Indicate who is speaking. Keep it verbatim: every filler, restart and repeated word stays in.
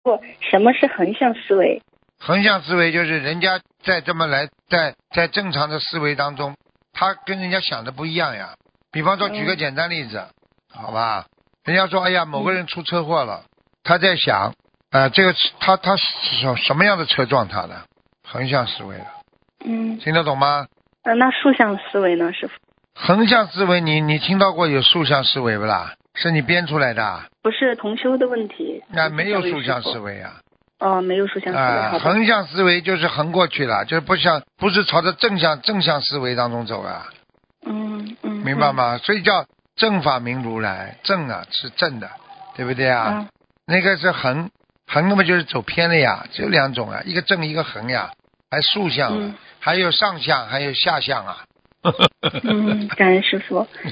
Speaker 1: 不，什么是横向思维？
Speaker 2: 横向思维就是人家在这么来，在在正常的思维当中，他跟人家想的不一样呀。比方说，举个简单例子，嗯、好吧？人家说，哎呀，某个人出车祸了，嗯、他在想，呃，这个他他什什么样的车撞他的？横向思维了。
Speaker 1: 嗯，
Speaker 2: 听得懂吗？
Speaker 1: 呃，那竖向思维呢，师傅？
Speaker 2: 横向思维你，你听到过有竖向思维不啦？是你编出来的？
Speaker 1: 不是同修的问题。
Speaker 2: 那、啊、没有竖向思维啊。
Speaker 1: 哦，没有竖向思维。
Speaker 2: 啊、呃，横向思维就是横过去了，就是不想不是朝着正向正向思维当中走啊。
Speaker 1: 嗯嗯。
Speaker 2: 明白吗？所以叫正法明如来，正啊是正的，对不对啊？
Speaker 1: 嗯、
Speaker 2: 那个是横，横那么就是走偏了呀，只有两种啊，一个正一个横呀，还竖向、啊嗯，还有上向，还有下向啊。
Speaker 1: 嗯，感恩师傅。